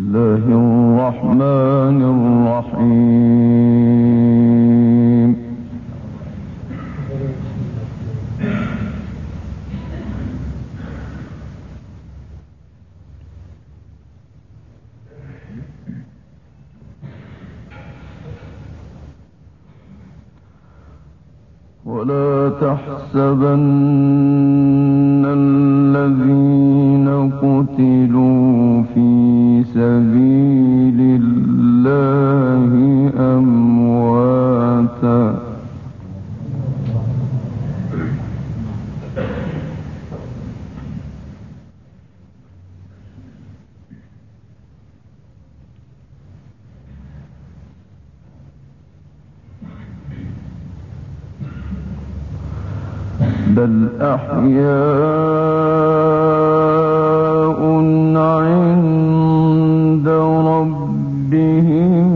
الله الرحمن الرحيم. ولا تحسبن الذين قتلوا في سبيل الله أمواتا بل أحياء عند ربهم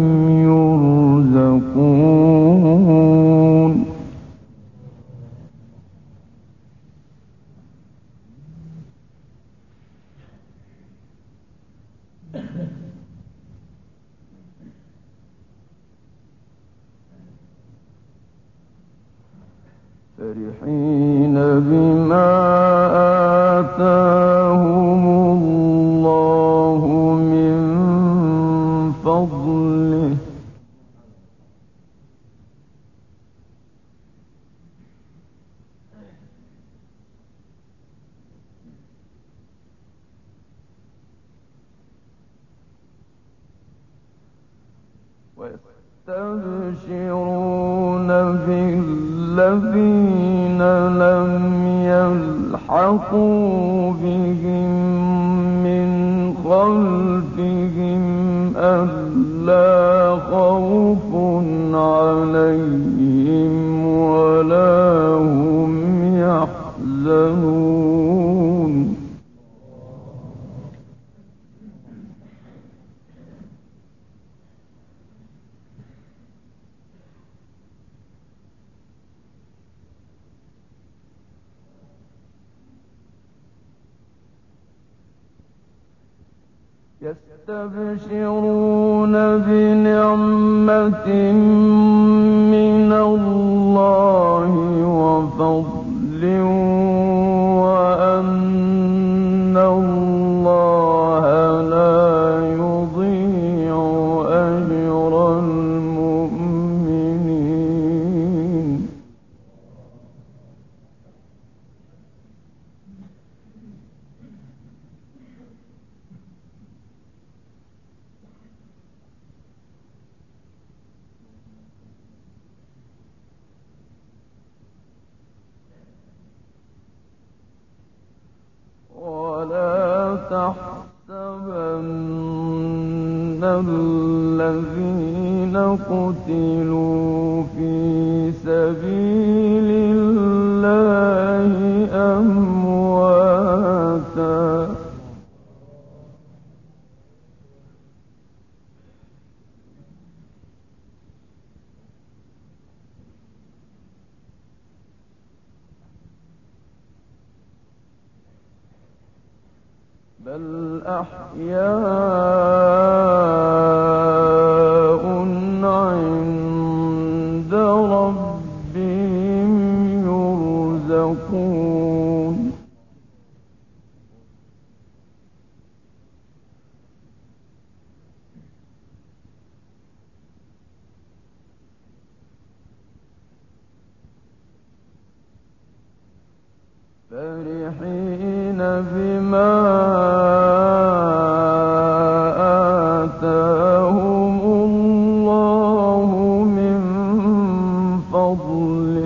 يرزقون فرحين بما آتاهم الله من فضله ويستبشرون بالذين لم يلحقوا بهم من خلفهم ألا خوف عليهم ولا هم يحزنون يستبشرون بنعمة من الله وفضل وأن الله لا يضيع أجر المؤمنين ولا تحسبن الذين قتلوا في سبيل الله أمواتا بل أحياء عند ربهم يرزقون فرحين بما آتاهم الله من فضله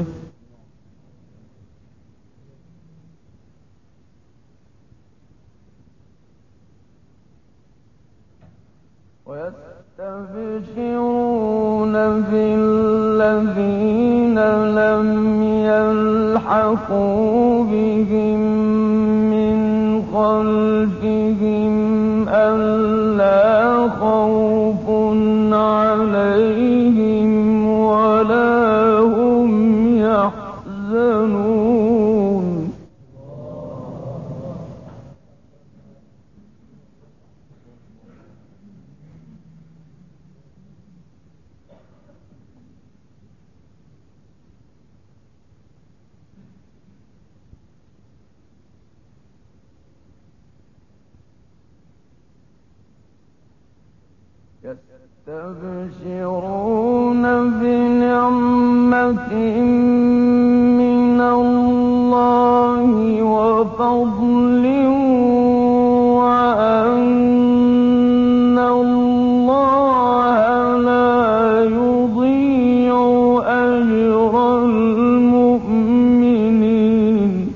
ويستبشرون بالذين لم يلحقوا بهم من خلفهم ألا خوف عليهم ولا هم يحزنون يستبشرون بنعمة من الله وفضل وأن الله لا يضيع أجر المؤمنين.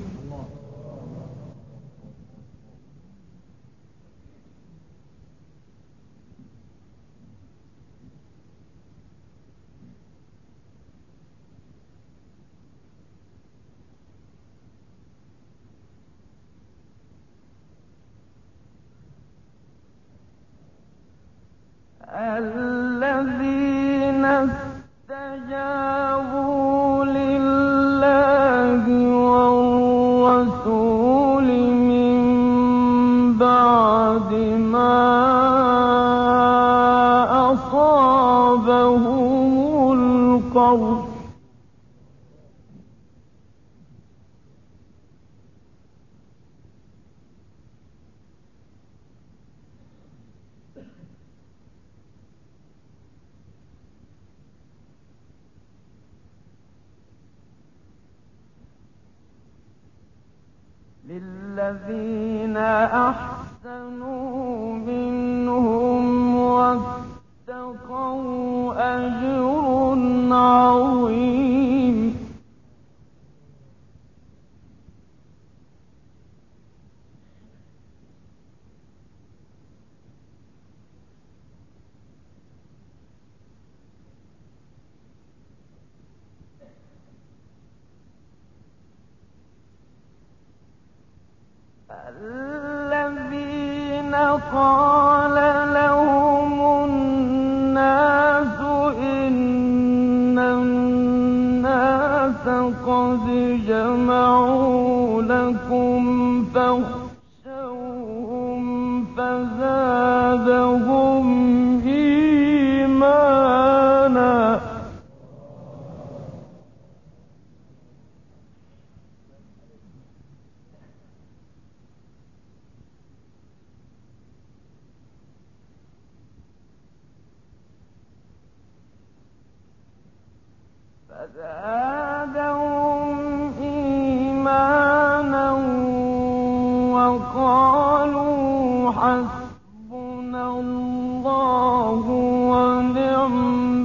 الذين استجابوا لله والرسول من بعد ما أصابهم القرح للذين أحسنوا منهم واتقوا أجر عظيم. الذين قال لهم الناس إن الناس قد جمعوا لكم فاخشوهم فزادهم إيمانا. فزادهم إيمانا وقالوا حسبنا الله ونعم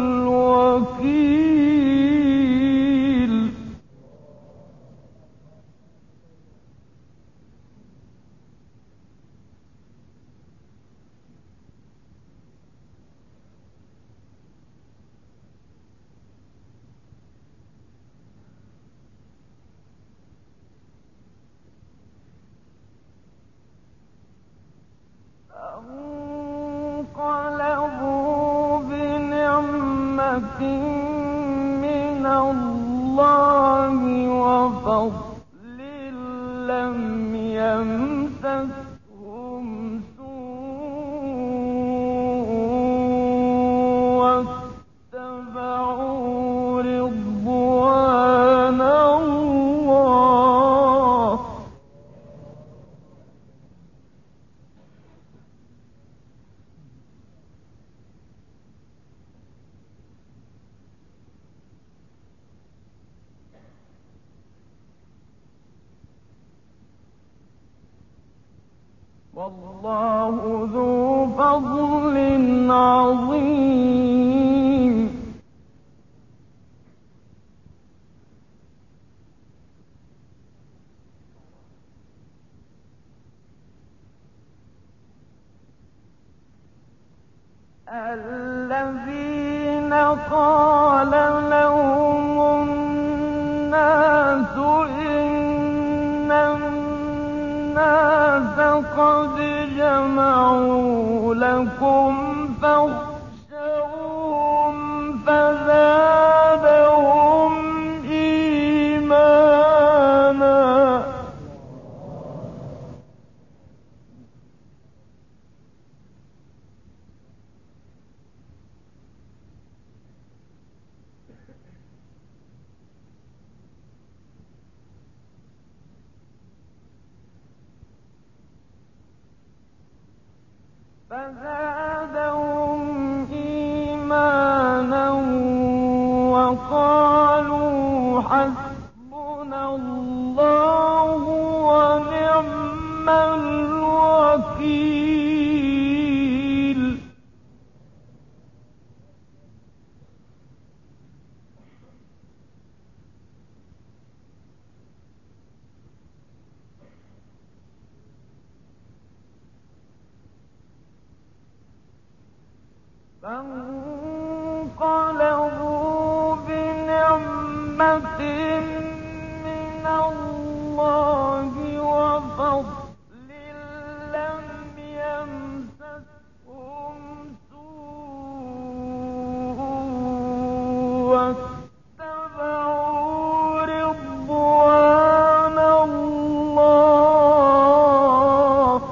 الوكيل. فانقلبوا بنعمة من الله وفضل لم يمسسهم سوء واتبعوا رضوان الله. والله ذو فضل عظيم. الذين قال لهم الناس إن الناس قد جمعوا لكم فاخشوهم فزادهم إيمانا. فزادهم وقالوا حسبنا الله ونعم الوكيل. فانقلبوا بنعمة من الله وفضل لم يمسسهم سوء واتبعوا رضوان الله.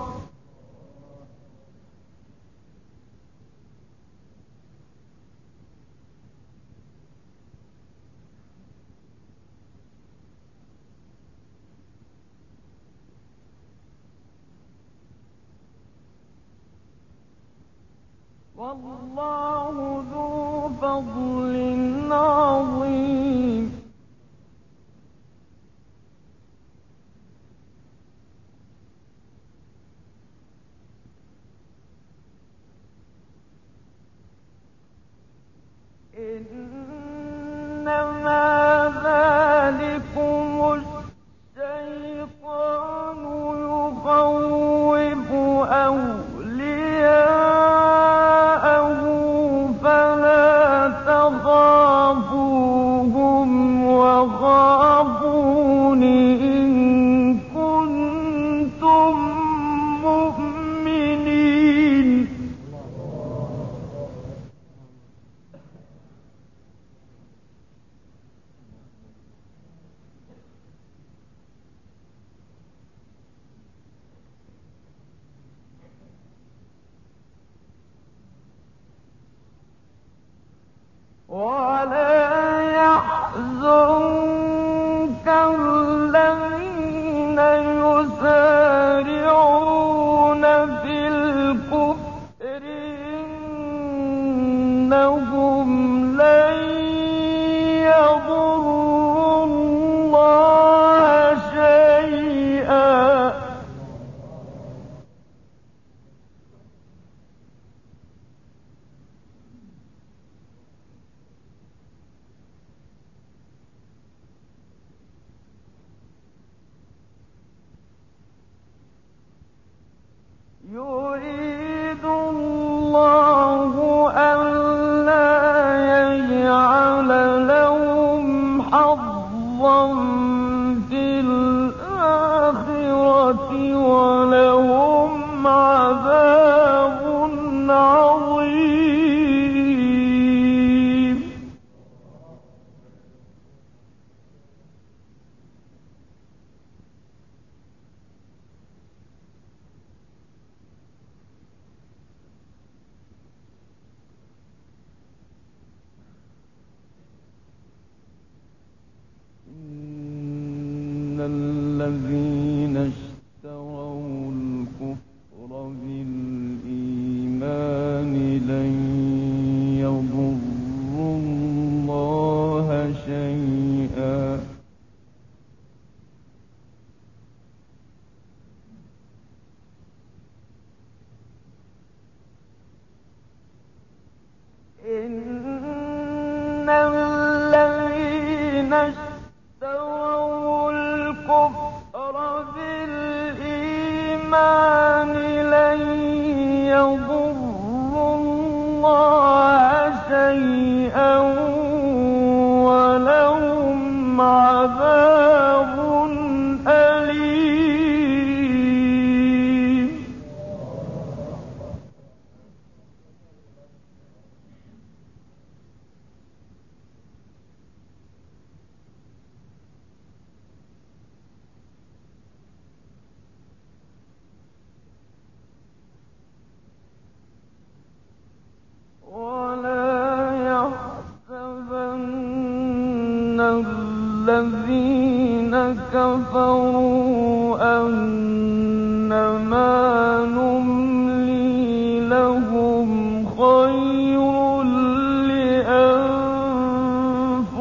والله ذو فضل عظيم. إنما ذلكم الشيطان يخوف أولياءه فلا تخافوهم وخافون إن كنتم مؤمنين. ولا يحزنك الذين يسارعون في الكفر إنهم لن يضروا الله شيئا. يريد الله ألا يجعل لهم حظا في الآخرة ولهم عذاب عظيم. إن الذين اشتروا الكفر بالإيمان لن يضروا الله شيئا. إن الذين اشتروا الكفر بالإيمان لن يضروا الله شيئا ولهم عذاب أليم. ولا يحسبن الذين كفروا أنما نملي لهم خير لأنفسهم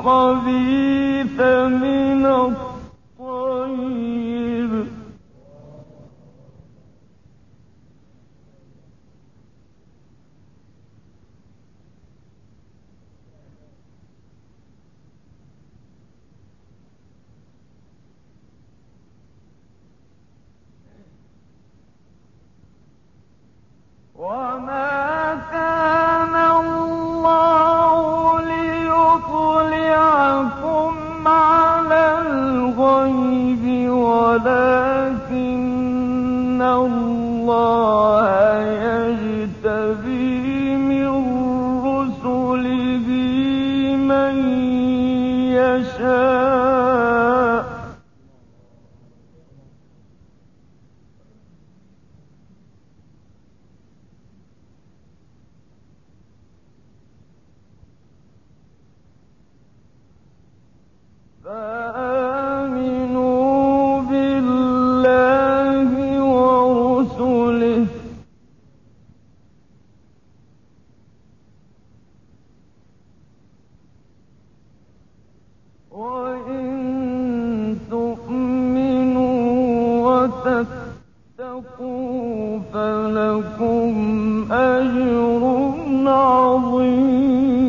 الخبيث من الطيب وما كان الله ليطلعكم على الغيب ولكن الله يجتبي من رسله من يشاء فآمنوا بالله ورسله وإن تؤمنوا وتتقوا فلكم أجر عظيم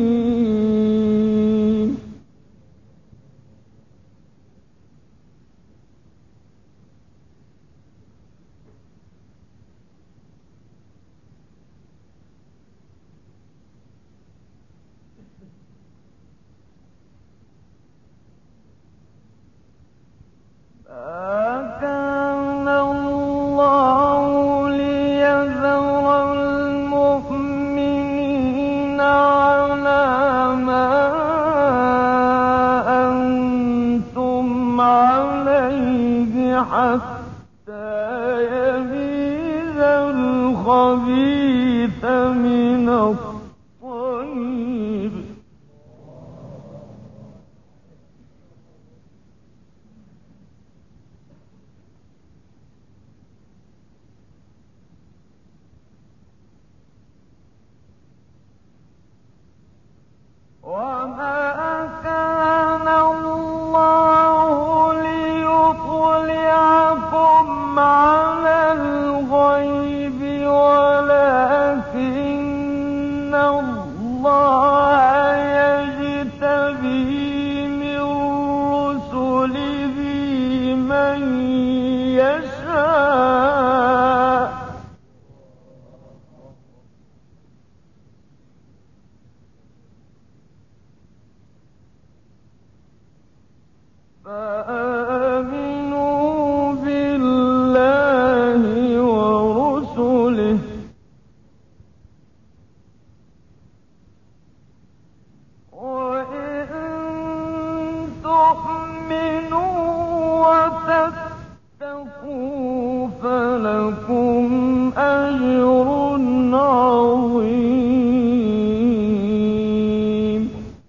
ما كان الله ليذر المؤمنين على ما أنتم عليه حتى يميز الخبيث من الطيب وما كان الله ليطلعكم على الغيب ولكن الله يجتبي من رسله من يشاء فآمنوا بالله ورسله وإن تؤمنوا وتتقوا فلكم أجر عظيم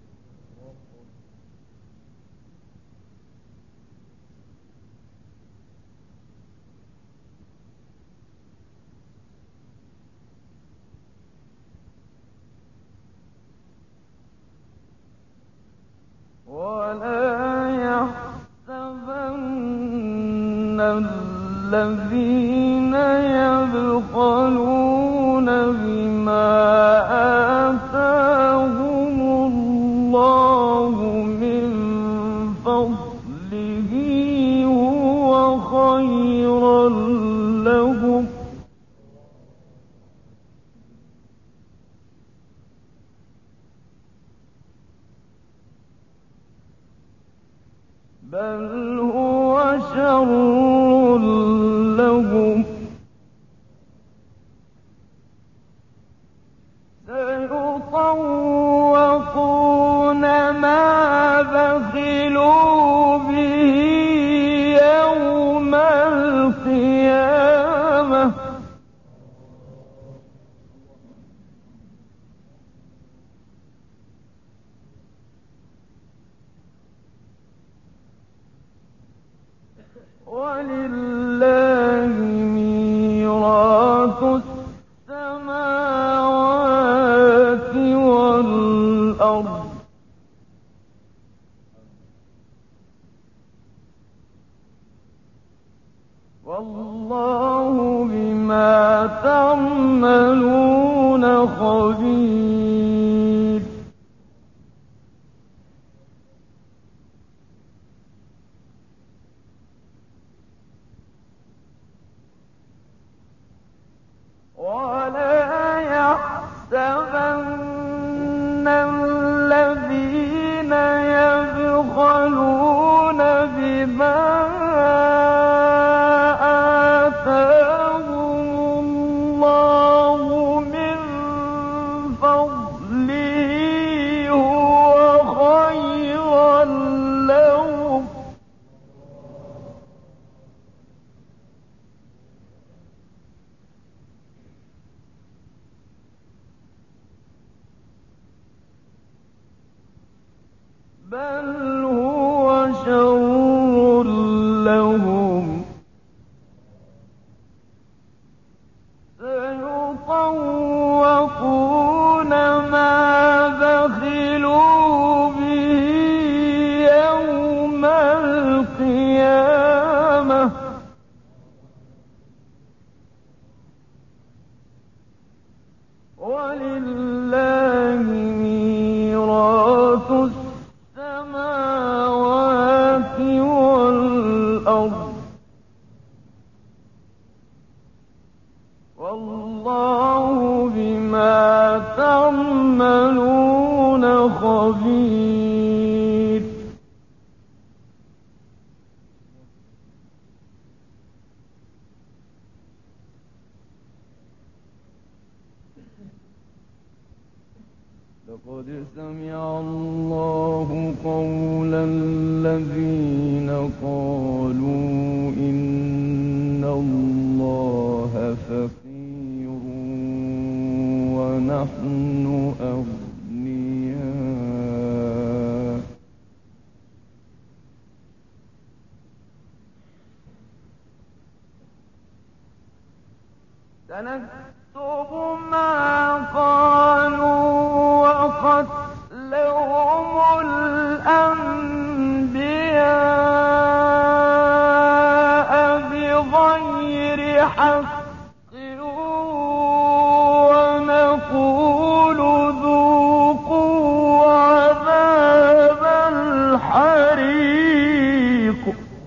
ولا يحسبن الذين يبخلون بما آتاهم الله من فضله هو خيرا لهم بل هو شر لهم سيطوقون ما بخلوا به يوم القيامة ولله ميراث السماوات والأرض والله بما تعملون خبير. ولا يحسبن الذين يبخلون بما آتاهم الله من فضله هو خيرا لهم، بل هو شر لهم، سيطوقون ما بخلوا به يوم القيامة، ولله ميراث السماوات والأرض، والله بما تعملون خبير. لقد سمع الله قول الذين قالوا إن الله فقير ونحن أغنياء، سنكتب ما قالوا وقتلهم الأنبياء بغير حق، ونقول ذوقوا عذاب الحريق.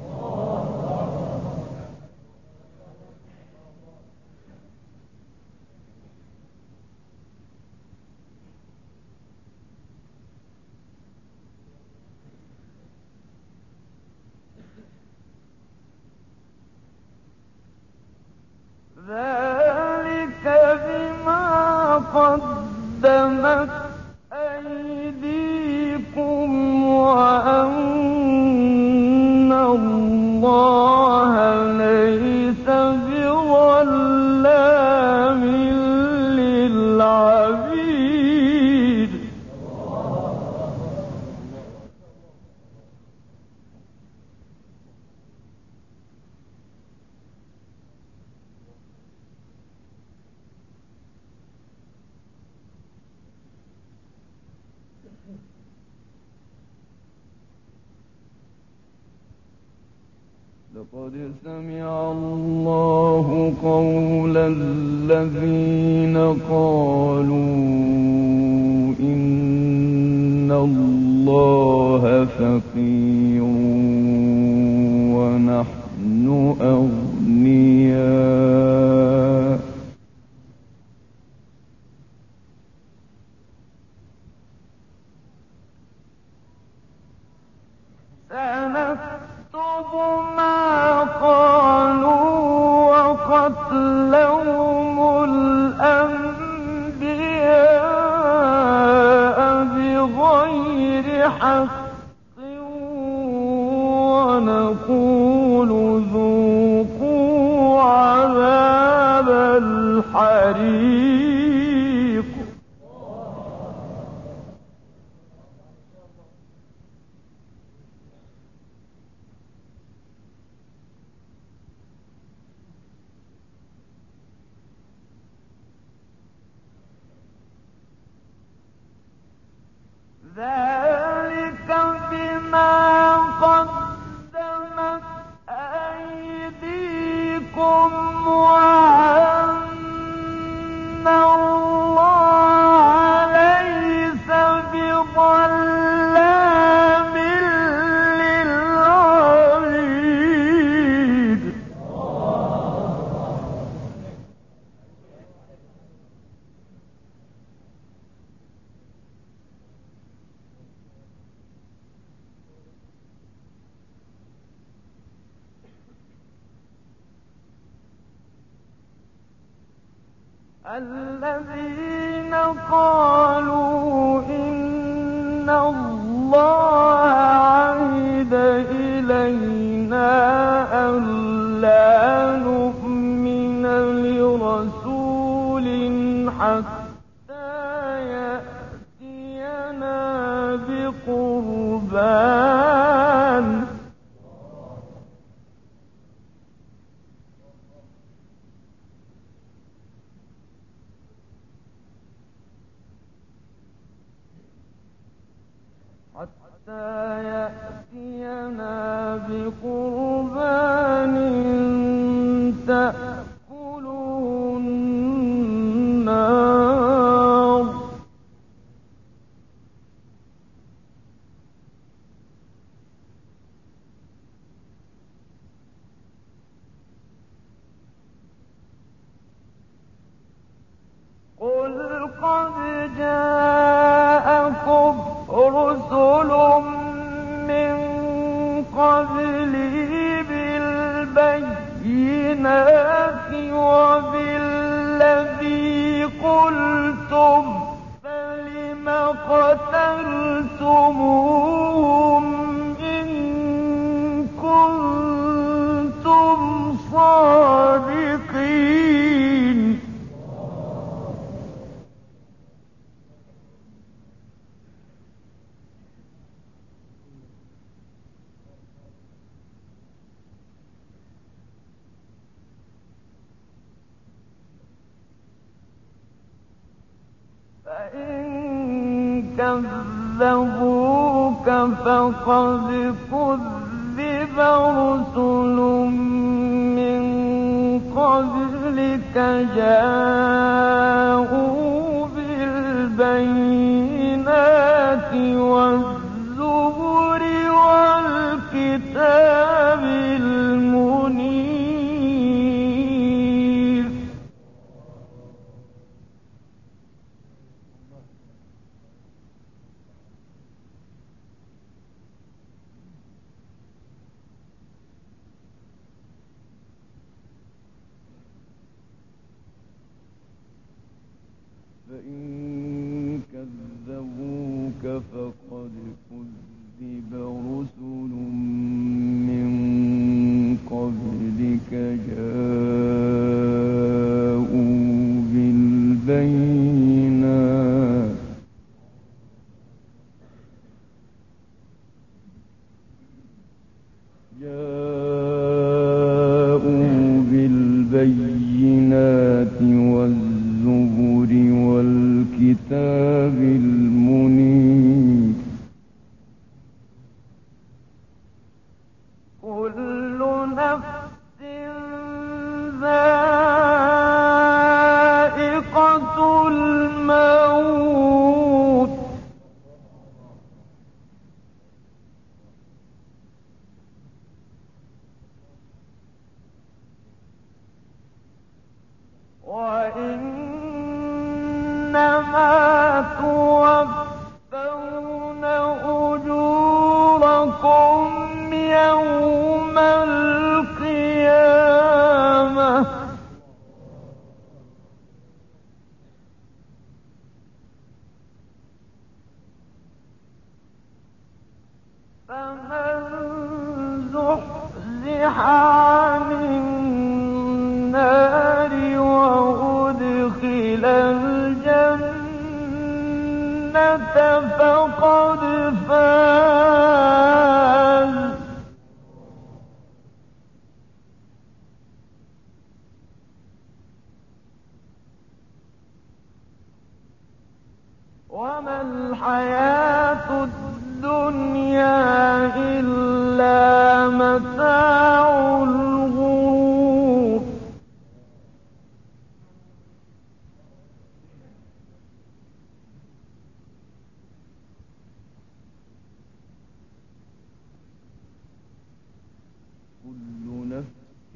ذلك بما قدمت أيديكم وأن الله ليس بظلام للعبيد. لقد سمع الله قول الذين قالوا إن الله فقير ونحن أغنياء، سنكتب ما قالوا وقتلهم الأنبياء بغير حق، ونقول ذوقوا عذاب الحريق. ذلك بما قدمت أيديكم الذين قالوا إن الله عهد إلينا ألا نؤمن لرسول حتى يأتينا بقربان تأكله النار قل قد جاءكم رسل من قبلي بالبينات وبالذي قلتم فلم قتلتموهم إن كنتم صادقين فإن كذبوك فقد كذب رسل من قبلك جاءوا بالبينات والزبر والكتاب المنير فإن كذبوك فقد كذب رسل من قبلك جاءوا بالبينات والزبر والكتاب المنير كل نفس ذائقة الموت وإنما توفون أجوركم يوم القيامة فمن زحزح عن النار وأدخل الجنة فقد فاز وما الحياة الدنيا إلا متاع الغرور كل نفس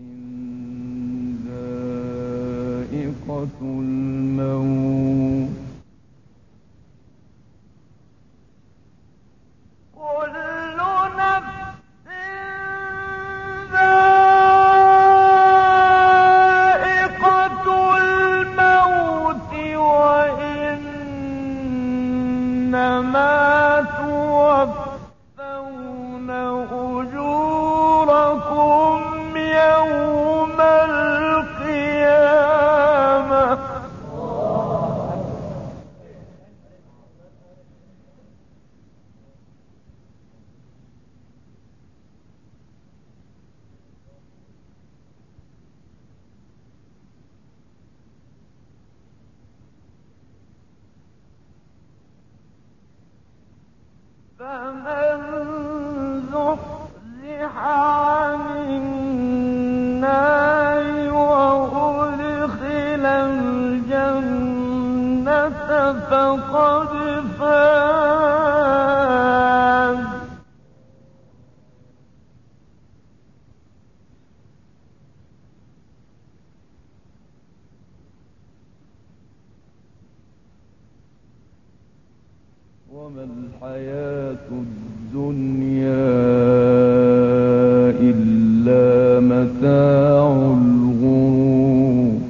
ذائقة الموت كل نفس ذائقة الموت فمن زحزح عن النار وأدخل الجنة فقد فاز. وما الحياة الدنيا إلا متاع الغرور.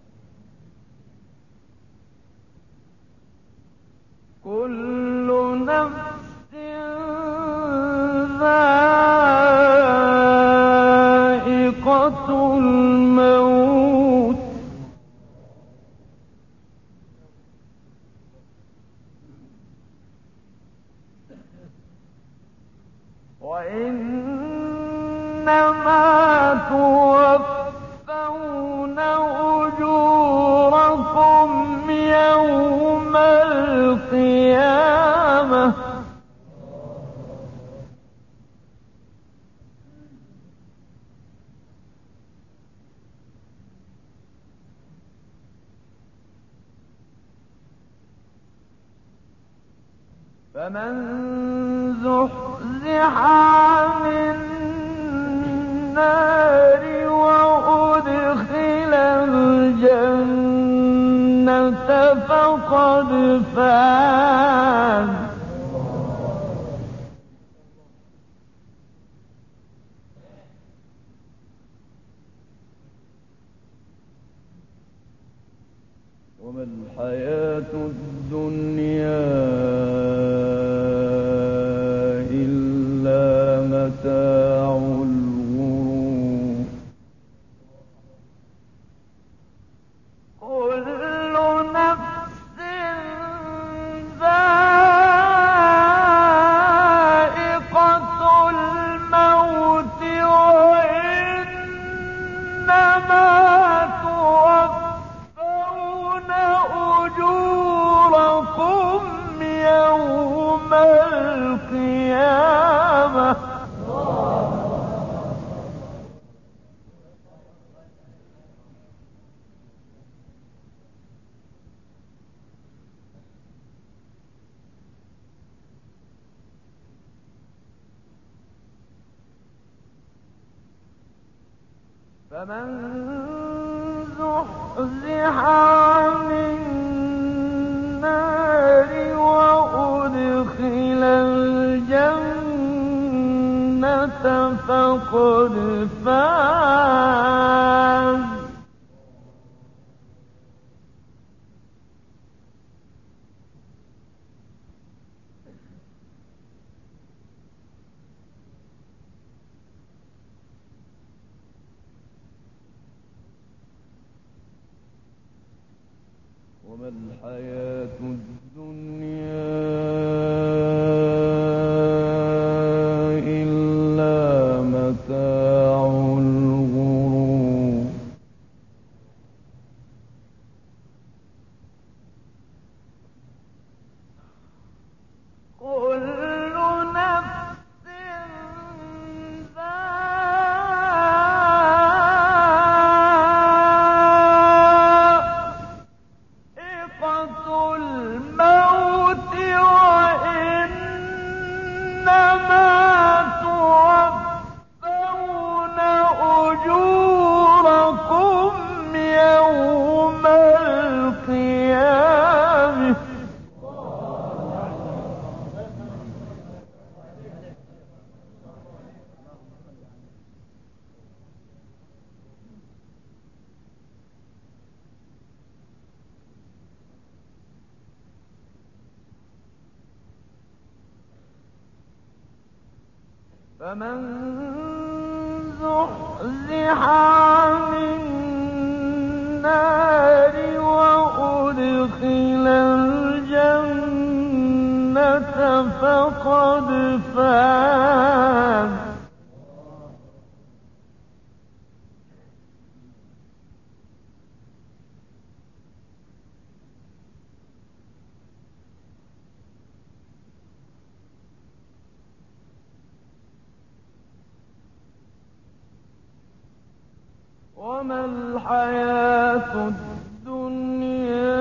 كل نفس ذائقة الموت وإنما توفون أجوركم يوم القيامة فمن زحزح عن النار وأدخل الجنة فقد فاز. وما الحياة الدنيا إلا متاع الغرور. كل نفس ذائقة الموت وإنما توفون أجوركم يوم القيامة فمن زحزح عن النار وأدخل الجنة فقد فاز. وما الحياة الدنيا إلا متاع الغرور. كل نفس ذائقة الموت وإنما توفون أجوركم يوم القيامة فمن زحزح عن النار وأدخل الجنة فقد فاز. وما الحياة الدنيا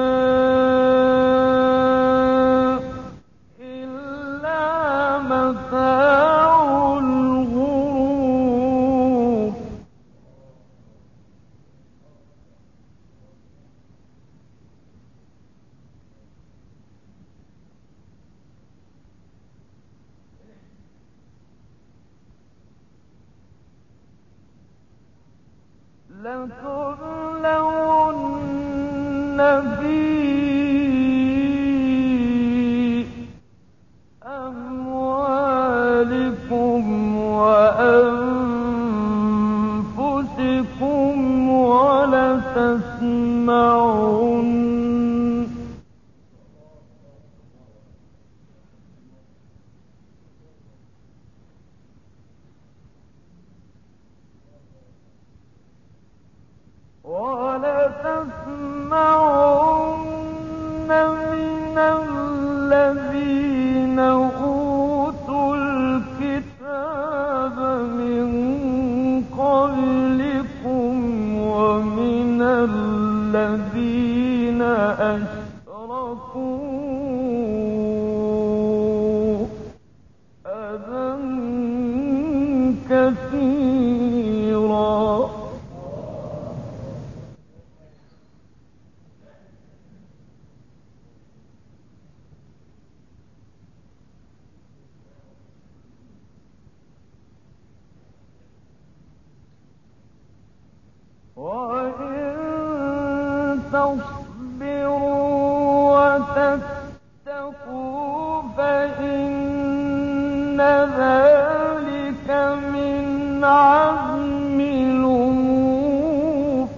إلا متاع الغرور. لتبلون في أموالكم وأنفسكم ولتسمعن من الذين أوتوا الكتاب من قبلكم ومن الذين أشركوا أذى كثيرا. وإن تصبروا وتتقوا فإن ذلك من عزم الأمور.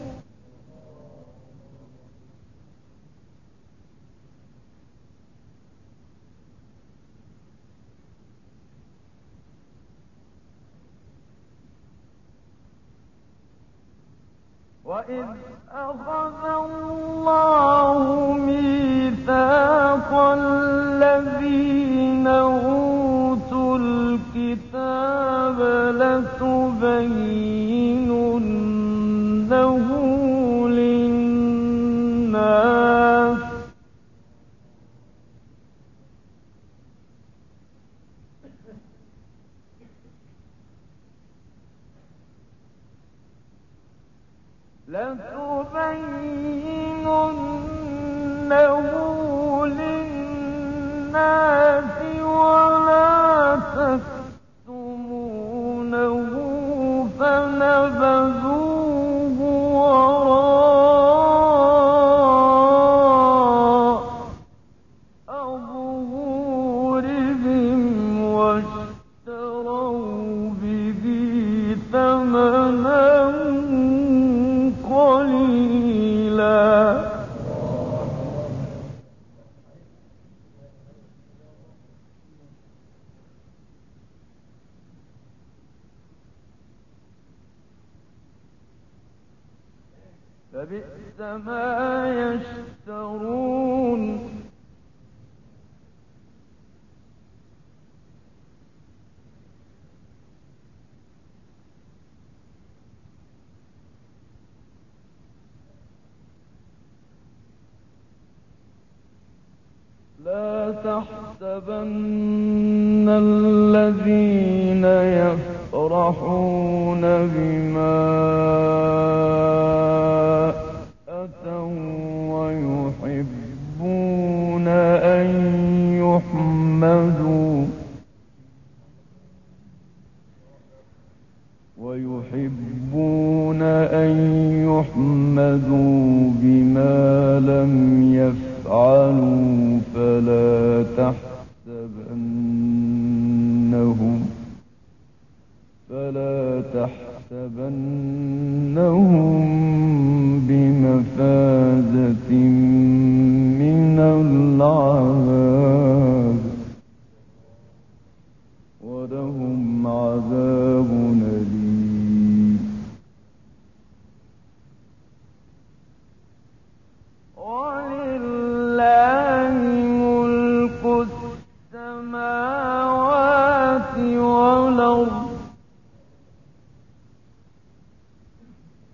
وإذ أخذ الله ميثاق الذين أوتوا الكتاب لتبيننه للناس ولا تكتمونه فنبذوه وراء ظهورهم واشتروا به ثمنا قليلا. فبئس ما يشترون. لا تحسبن الذين يفرحون بما أتوا ويحبون أن يحمدوا بما لم يفعلوا فلا تحسبنهم بمفازة من العذاب ولهم عذاب أليم. ولله ملك السماوات والأرض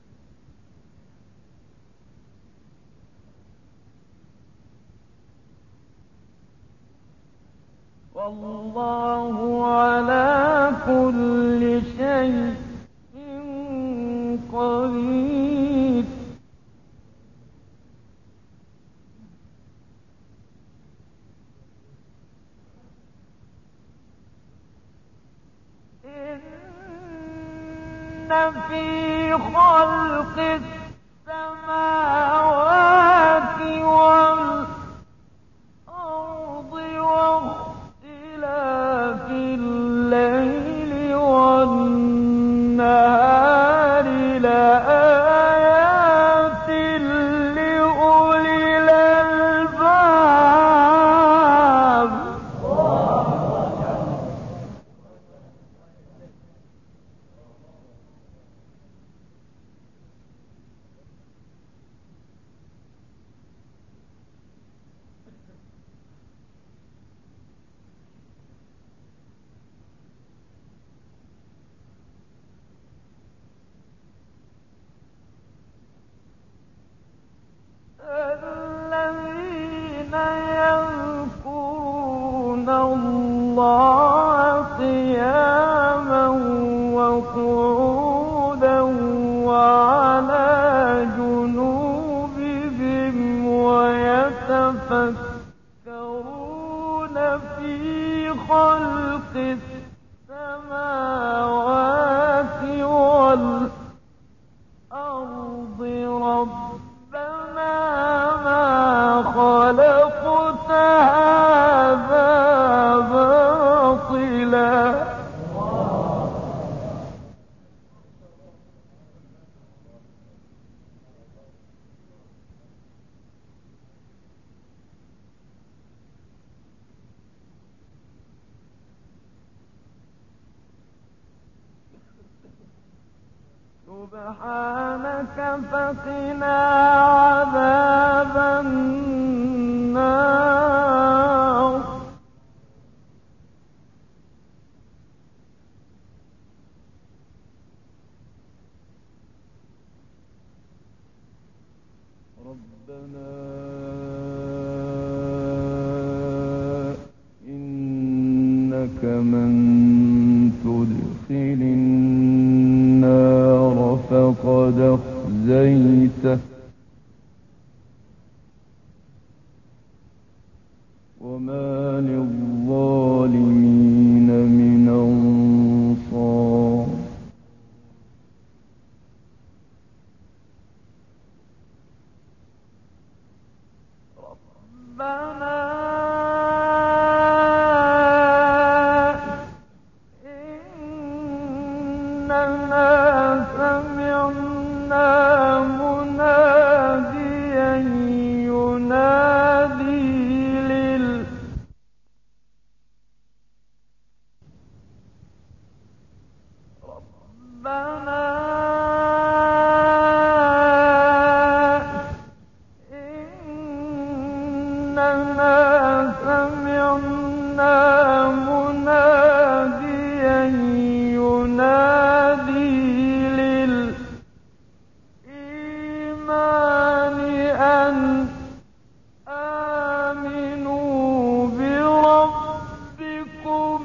والله على كل شيء قدير. إن في خلق السماوات والأرض واختلاف الليل والنهار لآيات لأولي الألباب. الذين يذكرون الله قياما وقعودا وعلى جنوبهم ويتفكرون في خلق السماوات والأرض ربنا ما خلقت هذا باطلا. سبحانك فقنا عذاب النار. ربنا إنك من تدخل النار فقد أخزيته وما للظالمين من أنصار. ربنا إننا سمعنا مناديا ينادي ربنا إننا سمعنا مناديا ينادي للإيمان أن آمنوا بربكم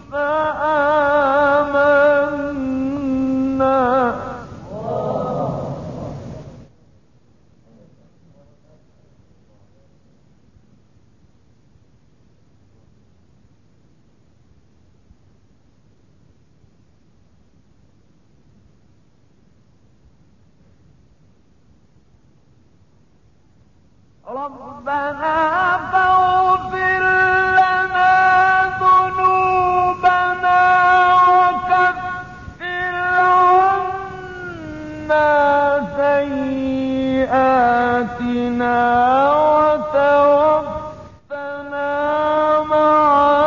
فآمنا. ربنا فاغفر لنا ذنوبنا وكفر عنا سيئاتنا وتوفنا مع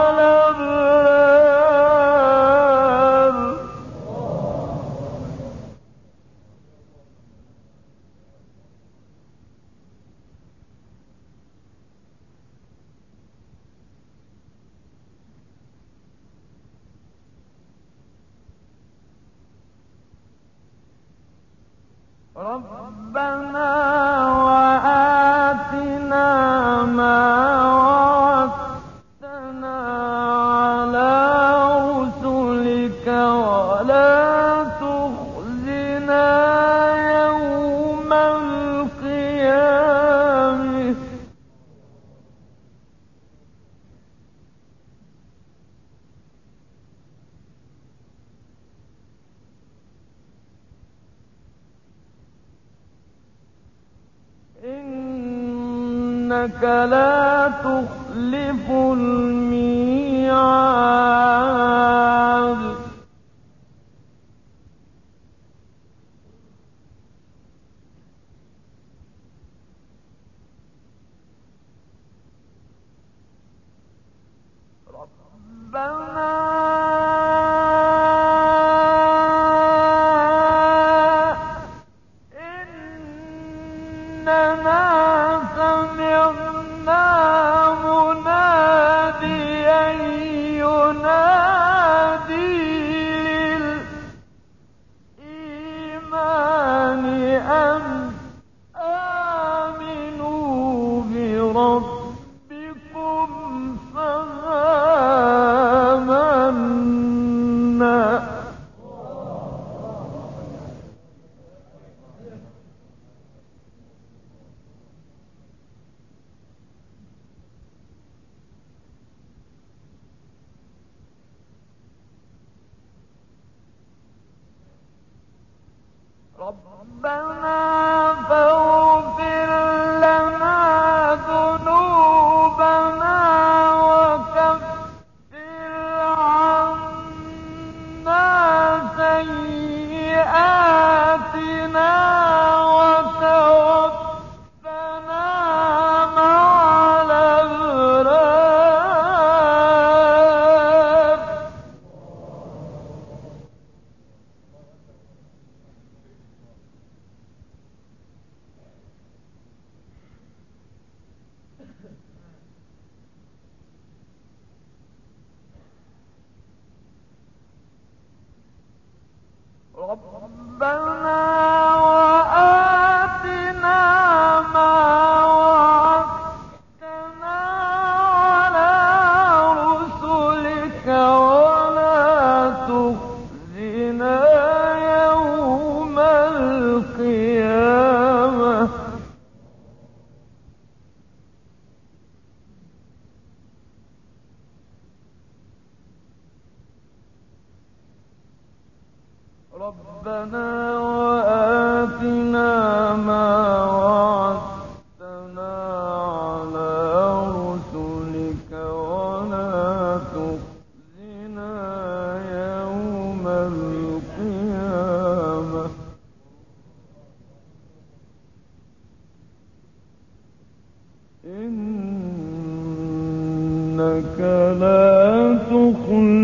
الأبرار. ربنا وآتنا ما وعدتنا على إنك لا تخلف الميعاد ربنا فاغفر لنا ذنوبنا وكفر عنا سيئاتنا وتوفنا مع الأبرار ربنا وآتنا ما وعدتنا على رسلك ولا تخزنا يوم القيامة ربنا وآتنا ما وعدتنا على رسلك ولا تخزنا يوم القيامة إنك لا تخلف